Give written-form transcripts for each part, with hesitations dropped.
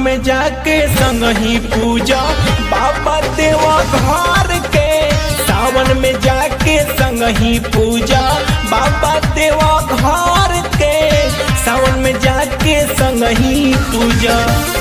में जाके संग ही पूजा बाबा देवा घर के। सावन में जाके संग ही पूजा बाबा देवा घर के। सावन में जाके संग ही पूजा।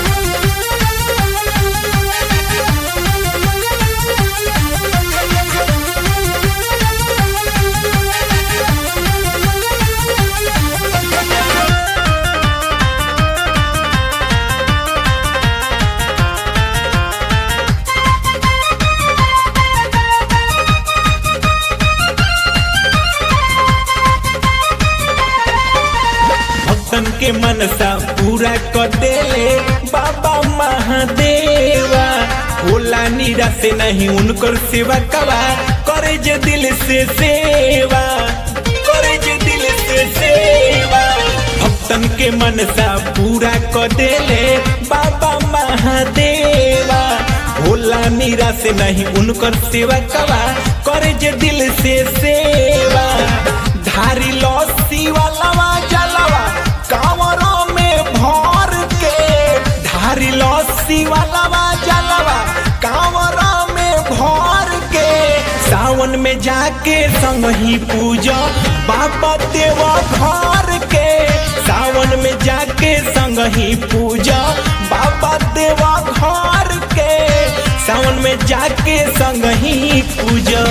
भक्तन के मनसा पूरा कर देले बाबा महादेवा। होला निराश से नहीं उनकर सेवा कवा करे जे दिल से सेवा, करे जे दिल से सेवा। भक्तन के मनसा पूरा कर देले बाबा महादेवा। होला निराश से नहीं उनकर सेवा कवा करे जे दिल से सेवा। धारी लस्सी वाला जलवा कांवरों में भर के। धारी लस्सी वाला जलवा कांवरों में भर के। सावन में जाके संग ही पूजा बाबा देवा घर के। सावन में जाके संग ही पूजा बाबा देवा घर के। सावन में जाके संग ही पूजा।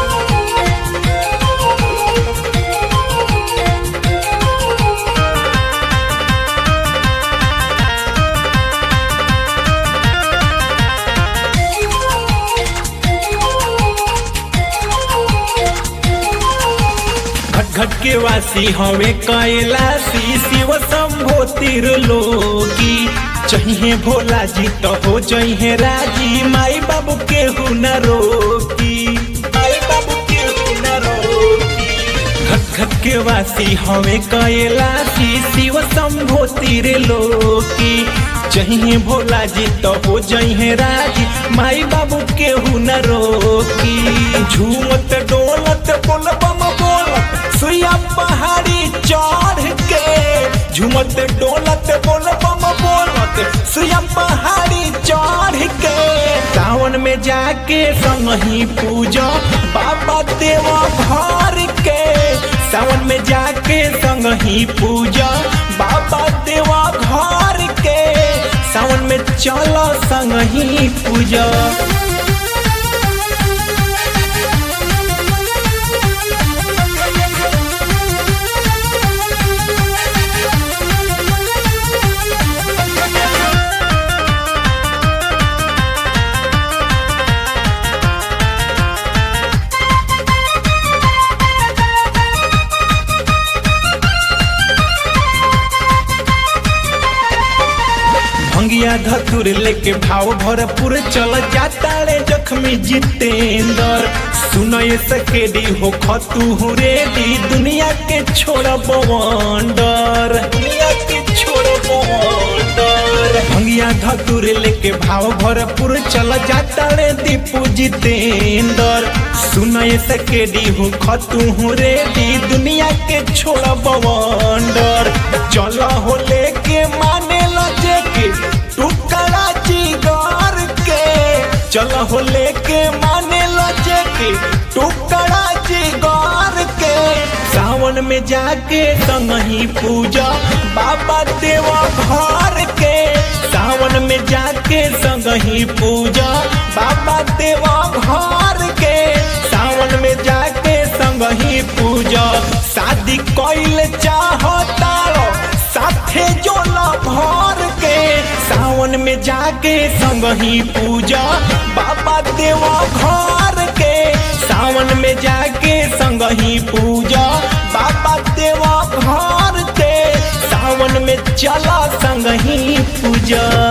घट के वासी हवे कैलाशी शिव शंभो त्रिलोकी। चाहिए भोला जी तो हो चाहिए राजी माई बाबू के न रोकी, माई बाबू के न रोकी। घट के वासी हवे कैलाशी शिव शंभो त्रिलोकी। चाहिए भोला जी तो हो चाहिए राजी माई बाबू के न रोकी। झूमत डोलत बोल बम बोलत सुइया पहाड़ी चढ़ के। झूमत डोलत बोल बम बोलत सुइया पहाड़ी चढ़ के। सावन में जाके संग ही पूजा बाबा देवा घर के। सावन में जाके संग ही पूजा बाबा देवा घर के। सावन में चलो संग ही पूजा। भंगिया धतुर लेके भाव भरपूर चल जाता रे जख्मी जितेंद्र। सुनो ये सकेडी हो खतू हो रेडी दुनिया के छोड़ बवंडर, दुनिया के छोड़ बवंडर। भंगिया धतुर लेके भाव भरपूर चल जाता रे दीपू जितेंद्र। सुनो ये सकेडी हो खतू हो रेडी दुनिया के छोड़ बवंडर। चलो हो लेके माने लजे के टुकड़ा जिगर के। चलो हो लेके माने लजे के टुकड़ा जिगर के। सावन में जाके संग ही पूजा बाबा देवा घर के। सावन में जाके संग ही पूजा बाबा देवा घर के। सावन में जाके संग ही पूजा। शादी कइल चाहता साथे जोला भर के। सावन में जाके संग ही पूजा बाबा देवा घर के। सावन में जाके संग ही पूजा बाबा देवा घर के। सावन में चला संग ही पूजा।